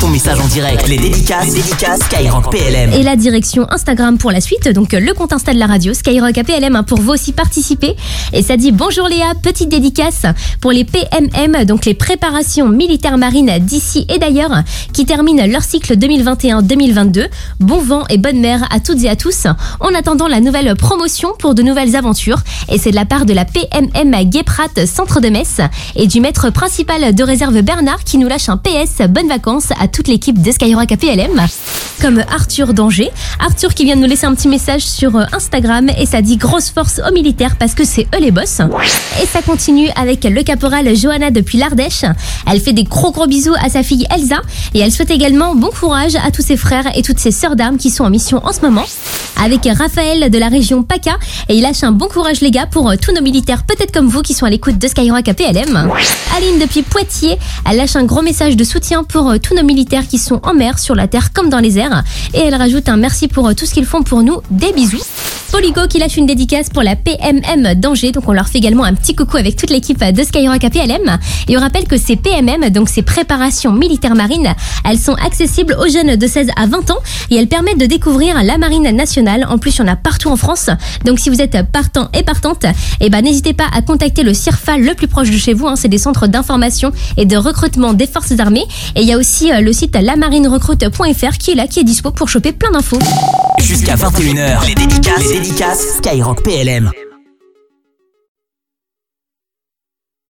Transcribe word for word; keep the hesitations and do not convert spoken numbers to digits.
ton message en direct. Les dédicaces, les dédicaces Skyrock P L M. Et la direction Instagram pour la suite, donc le compte Insta de la radio, Skyrock A P L M, hein, pour vous aussi participer. Et ça dit: bonjour Léa, petite dédicace pour les P M M, donc les préparations militaires marines d'ici et d'ailleurs, qui terminent leur cycle deux mille vingt et un deux mille vingt-deux. Bon vent et bonne mer à toutes et à tous, en attendant la nouvelle promotion pour de nouvelles aventures. Et c'est de la part de la P M M Guéprat, centre de Metz, et du maître principal de réserve Bernard, qui nous lâche un P S. Bonnes vacances à toute l'équipe de Skyrock A P L M. Comme Arthur d'Angers. Arthur qui vient de nous laisser un petit message sur Instagram, et ça dit: grosse force aux militaires parce que c'est eux les boss. Et ça continue avec le caporal Johanna depuis l'Ardèche. Elle fait des gros gros bisous à sa fille Elsa, et elle souhaite également bon courage à tous ses frères et toutes ses sœurs d'armes qui sont en mission en ce moment. Avec Raphaël de la région PACA, et il lâche un bon courage les gars pour tous nos militaires peut-être comme vous qui sont à l'écoute de Skyrock A P L M. Aline depuis Poitiers, elle lâche un gros message de soutien pour tous nos militaires qui sont en mer, sur la terre comme dans les airs, et elle rajoute un merci pour tout ce qu'ils font pour nous, des bisous. Poligo qui lâche une dédicace pour la P M M d'Angers, donc on leur fait également un petit coucou avec toute l'équipe de Skyrock A P L M. Et on rappelle que ces P M M, donc ces préparations militaires marines, elles sont accessibles aux jeunes de seize à vingt ans, et elles permettent de découvrir la marine nationale. En plus, il y en a partout en France, donc si vous êtes partant et partante, eh ben, n'hésitez pas à contacter le CIRFA le plus proche de chez vous, hein. C'est des centres d'information et de recrutement des forces armées, et il y a aussi euh, le site la marine recrute point f r qui est là, qui est dispo pour choper plein d'infos. Jusqu'à vingt et une heures, les dédicaces, les dédicaces Skyrock P L M.